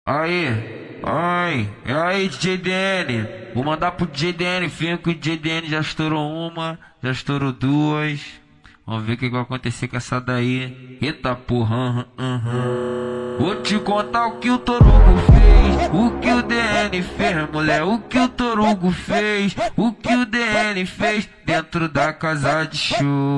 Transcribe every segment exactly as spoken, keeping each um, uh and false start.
Aí, ai, e aí, D J D N, vou mandar pro D J D N, finho que o D J D N já estourou uma, já estourou duas. Vamos ver o que vai acontecer com essa daí. Eita porra, uhum, uhum. Vou te contar o que o Torugo fez, o que o D N fez, mulher, o que o Torugo fez, o que o D N fez dentro da casa de show.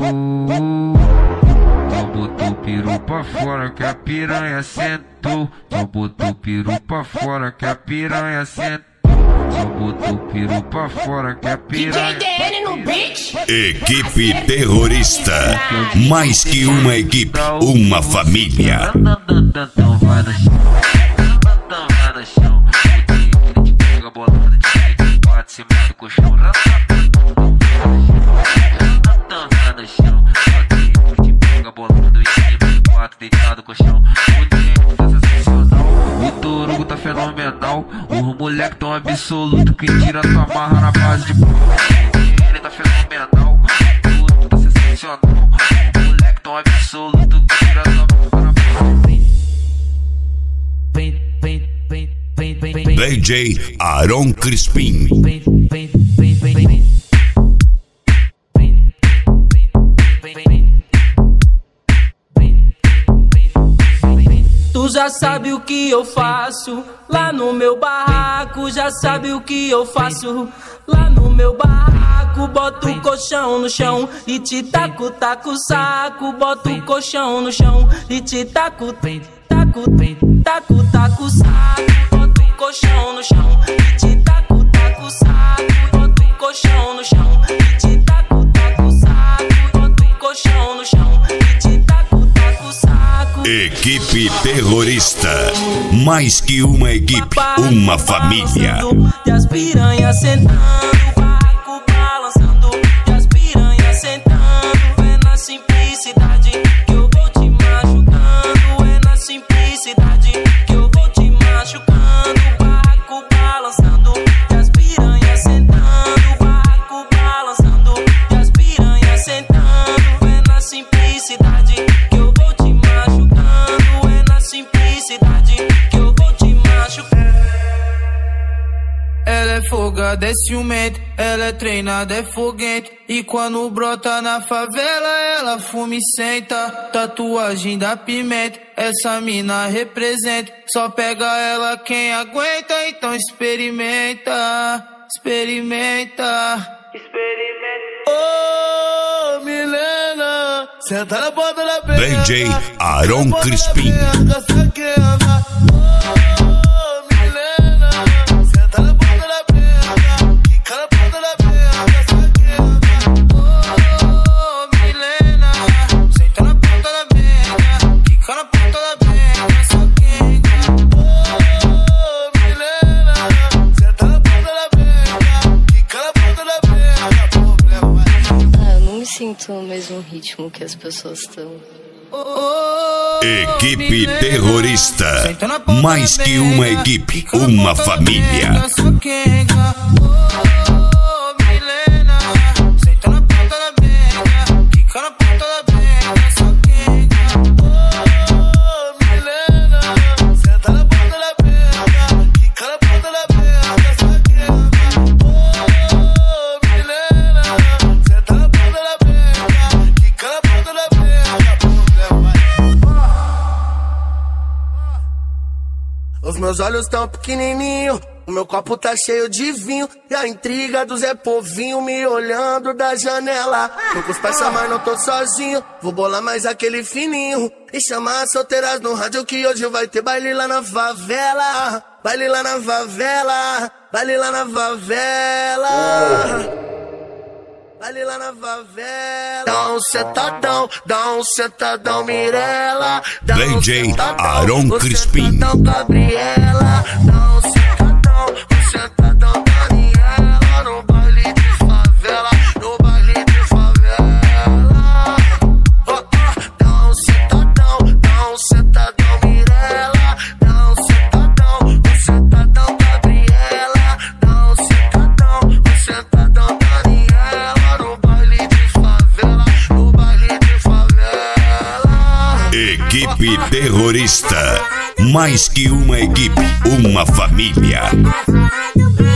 Só botou o peru pra fora que a piranha sentou. Só botou o peru pra fora que a piranha sentou. Só botou o peru pra fora que a piranha. D J D N no beat. Equipe terrorista. Mais que uma equipe, uma família. Então vai no chão, então vai no chão. Pega a bola do time, bate em cima do colchão. Então vai no chão. Pega a bola do time, bate deitado no colchão. O Torugo tá fenomenal, os moleque tão absoluto que tira tua marra na base de ele tá fenomenal, o Torugo tá sensacional, os moleque tão absoluto que tira tua marra na base de D J Aron Crispim. Tu já sabe o que eu faço lá no meu barraco, já sabe o que eu faço lá no meu barraco. Boto o colchão no chão e te taco, taco o saco. Boto o colchão no chão e te taco, taco, taco, taco o saco. Boto o colchão no chão e te taco, taco o saco. Boto o colchão no chão e te taco, taco o saco. Boto o colchão no chão e te taco, taco o saco. Equipe terrorista. Mais que uma equipe, uma família. E as piranhas sentando, o barraco balançando. E as piranhas sentando. É na simplicidade que eu vou te machucando. É na simplicidade que eu vou te machucando. O barraco balançando. E as piranhas sentando, o barraco balançando. E as piranhas sentando. É na simplicidade que eu vou te machucando. É na simplicidade que eu vou te machucar. Ela é folgada, é ciumenta, ela é treinada, é foguenta. E quando brota na favela, ela fuma e senta. Tatuagem da pimenta, essa mina representa. Só pega ela quem aguenta, então experimenta, experimenta, experimenta. Ô, oh, Milena, senta na ponta da perna. D J Aron Crispim. Sinto o mesmo ritmo que as pessoas estão. Equipe terrorista. Mais que uma equipe, uma família. Os meus olhos tão pequenininho, o meu copo tá cheio de vinho. E a intriga do Zé Povinho me olhando da janela. Tô com os parça, mas não tô sozinho. Vou bolar mais aquele fininho e chamar as solteiras no rádio que hoje vai ter baile lá na favela. Baile lá na favela, baile lá na favela. Ali lá na favela. Dá um sentadão, dá um sentadão, Mirella. Dá um D J sentadão, Aron Crispim. Sentadão, Gabriela. Dá um sentadão, um sentadão, Daniela. No baile de favela, no baile de favela. Oh, oh. Dá um sentadão, dá um sentadão, Mirella. Dá um sentadão, um sentadão, Gabriela. Dá um sentadão, um sentadão, Daniela. Equipe terrorista. Mais que uma equipe, uma família. A farra do Brega.